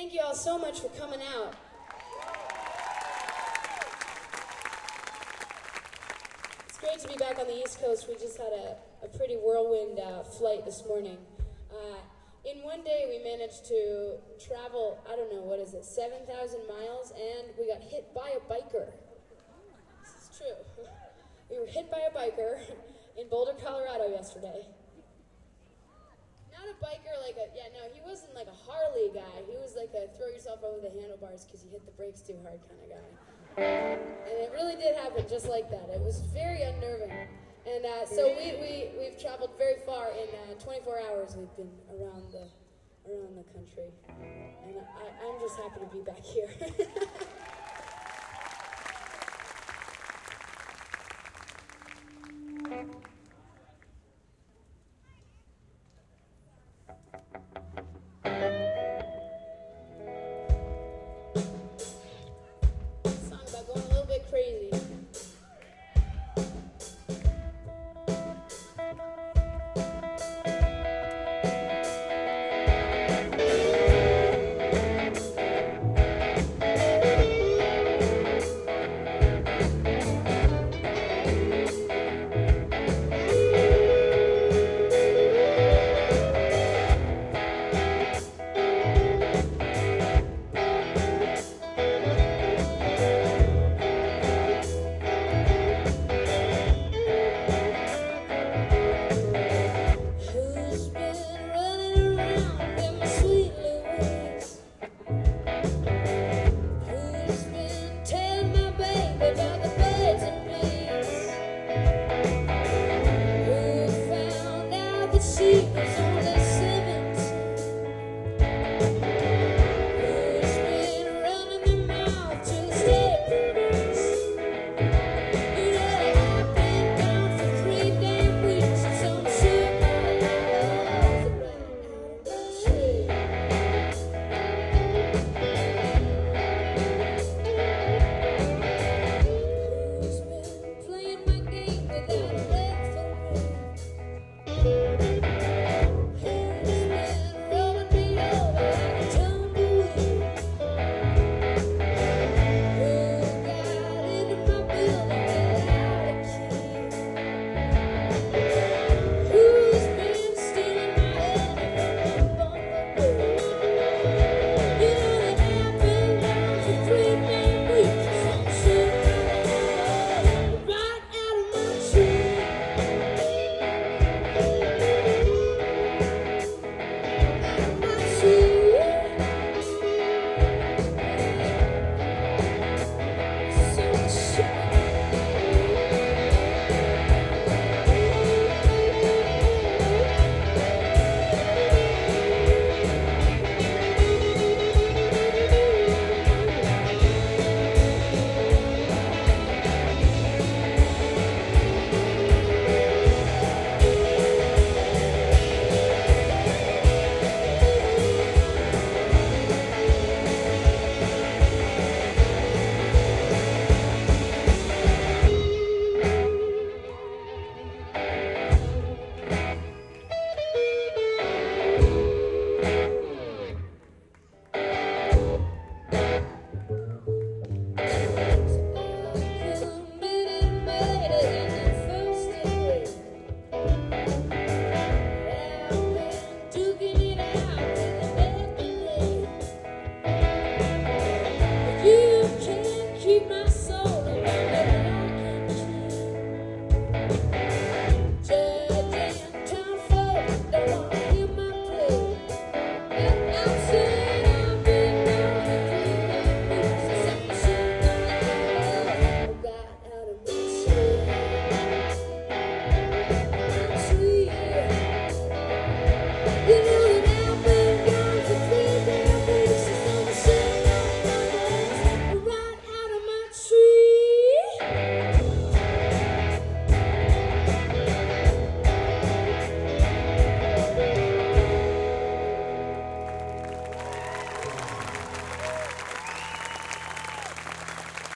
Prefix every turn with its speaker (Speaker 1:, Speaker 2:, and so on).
Speaker 1: Thank you all so much for coming out. It's great to be back on the East Coast. We just had a pretty whirlwind flight this morning. In one day, we managed to travel, 7,000 miles, and we got hit by a biker. This is true. We were hit by a biker in Boulder, Colorado yesterday. Not a biker he wasn't like a Harley guy. He was like a throw yourself over the handlebars because you hit the brakes too hard kind of guy. And it really did happen just like that. It was very unnerving. And so we've traveled very far. In 24 hours, we've been around the country. And I'm just happy to be back here. Who's been running around